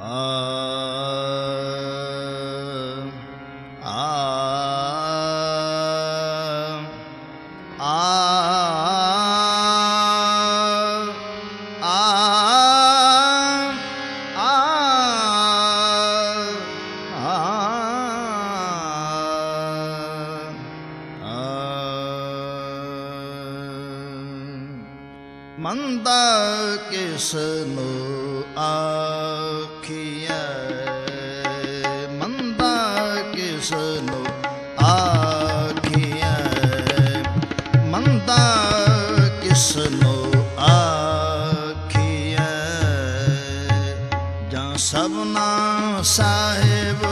ਮੰਦਾ ਕਿਸ ਨੂੰ ਆਖੀਐ, ਮੰਦਾ ਕਿਸ ਨੂੰ ਆਖੀਐ, ਮੰਦਾ ਕਿਸ ਨੂੰ ਆਖੀਐ। ਜਾਂ ਸਭਨਾ ਸਾਹਿਬ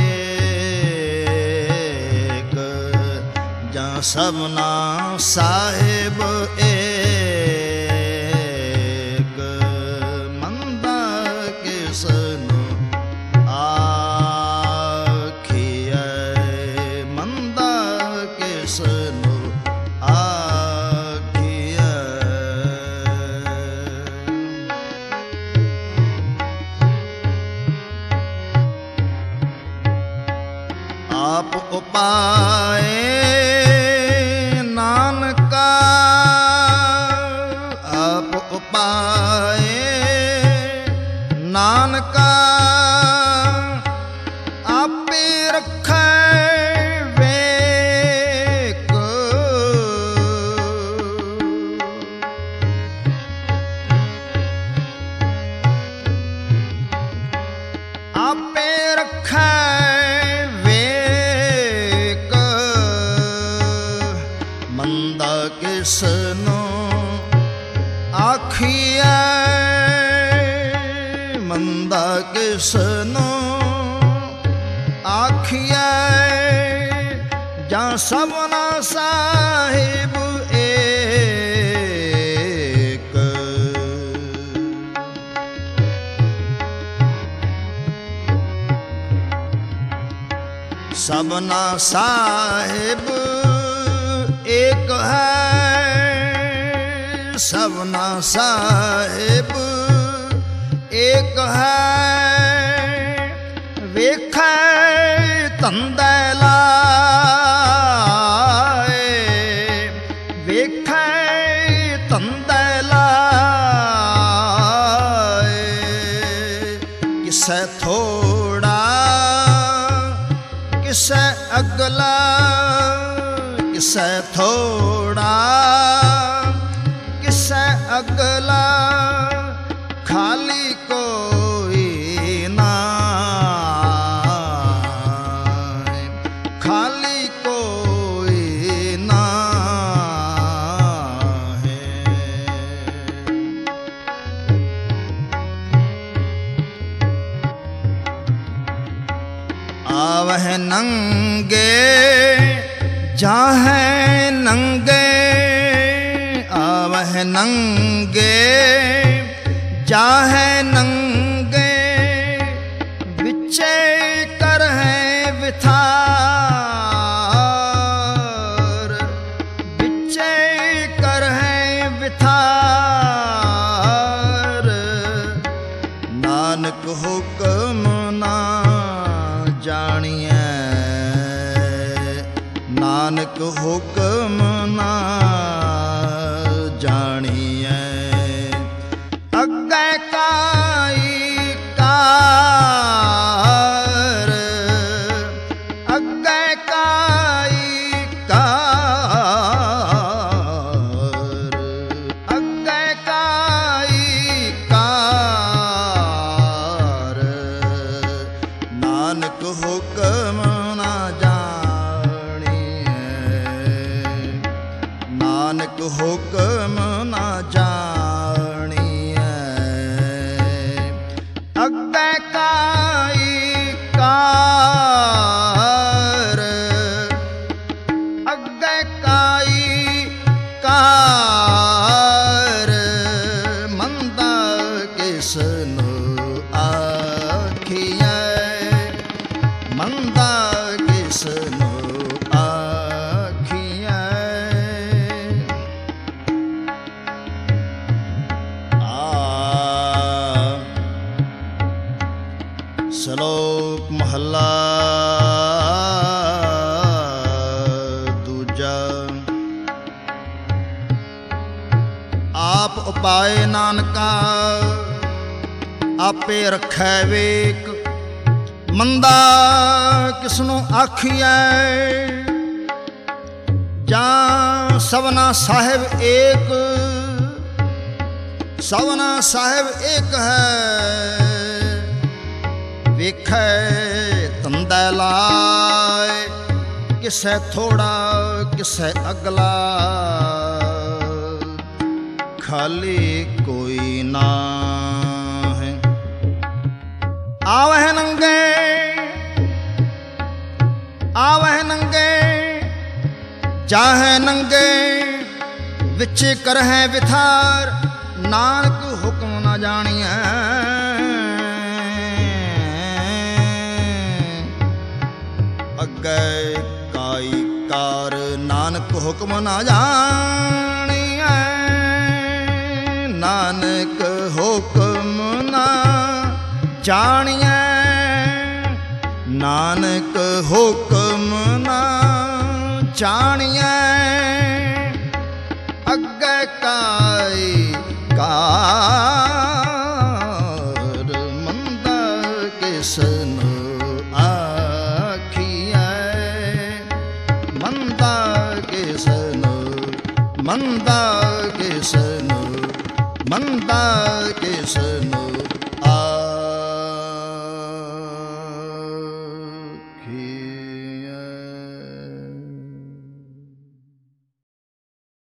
ਏਕ, ਜਾਂ ਸਭਨਾ ਸਾਹਿਬ ਏਕ। ਆਪ ਉਪਾਏ ਨਾਨਕਾ, ਆਪ ਉਪਾਏ ਨਾਨਕਾ, ਆਪੇ ਰੱਖੈ ਵੇਕ। ਆਪੇ ਰੱਖੈ ਕਿਸ ਨੂੰ ਆਖੀਐ, ਮੰਦਾ ਕਿਸ ਨੂੰ ਆਖੀਐ। ਜਾਂ ਸਭਨਾ ਸਾਹਿਬ ਏਕ। ਸਭਨਾ ਸਾਹਿਬ ਏਕ ਹੈ, ਸਭਨਾ ਸਾਹਿਬ ਏਕ ਹੈ। ਵੇਖੈ ਧੰਦੇ ਲਾਏ, ਵੇਖੈ ਧੰਦੇ ਲਾਏ। ਕਿਸੈ ਥੋੜਾ ਕਿਸੈ ਅਗਲਾ, ਕਿਸੈ ਥੋੜਾ ਕਿਸੈ ਅਗਲਾ। ਖਾਲੀ ਕੋਈ ਨਾ, ਖਾਲੀ ਕੋਈ ਨਾ ਹੈ। ਆਵਹਿ ਨੰਗੇ ਜਾਹੇ ਨੰਗੇ, ਆਵਹਿ ਨੰਗੇ ਜਾਹੇ ਨੰਗੇ। ਵਿਚੇ ਕਰਹਿ ਵਿਥਾਰ, ਵਿਚੇ ਕਰਹਿ ਵਿਥਾਰ। ਨਾਨਕ ਹੁਕਮ ਨਾ ਜਾਣੀਐ, ਨਾਨਕ ਹੁਕਮ ਨਾ ਜਾਣੀਐ। ਅੱਗੇ ਕਾਈ ਕਾਰ, ਅੱਗੇ ਕਾਈ ਕਾਰ, ਅੱਗੇ ਕਾਈ ਕਾਰ। ਨਾਨਕ ਹੁਕਮ ਨਾ ਨਾਨਕ ਹੁਕਮ ਨਾ ਜਾਣੀਐ। ਅੱਗੇ ਕਾ ਸ਼ਲੋਕ ਮਹੱਲਾ ਦੂਜਾ। ਆਪ ਉਪਾਏ ਨਾਨਕਾ ਆਪੇ ਰੱਖੈ ਵੇਕ, ਮੰਦਾ ਕਿਸਨੂੰ ਆਖੀਐ ਜਾਂ ਸਭਨਾ ਸਾਹਿਬ ਏਕ। ਸਭਨਾ ਸਾਹਿਬ ਏਕ ਹੈ, ਵੇਖੈ ਧੰਦਾ ਲਾਇ, ਕਿਸੈ ਥੋੜਾ ਕਿਸੈ ਅਗਲਾ, ਖਾਲੀ ਕੋਈ ਨਾ ਹੈ। ਆਵਹਿ ਨੰਗੇ ਜਾਹੈ ਨੰਗੇ, ਵਿੱਚ ਕਰਹਿ ਵਿਥਾਰ, ਨਾਨਕ ਹੁਕਮ ਨਾ ਜਾਣੀਐ। ਅੱਗੇ ਕਾਈ ਕਾਰ, ਨਾਨਕ ਹੁਕਮ ਨਾ ਜਾਣੀਐ। ਨਾਨਕ ਹੁਕਮ ਨਾ ਜਾਣੀਐ, ਨਾਨਕ ਹੁਕਮ ਨਾ ਜਾਣੀਐ। ਅੱਗੇ ਕਾਈ ਕਾਰ, ਮੰਦਾ ਕਿਸਨੂੰ ਆਖੀਐ। ਮੰਦਾ ਕਿਸਨੂੰ, ਮੰਦਾ ਕਿਸਨੂੰ, ਮੰਦਾ ਕਿਸਨੂੰ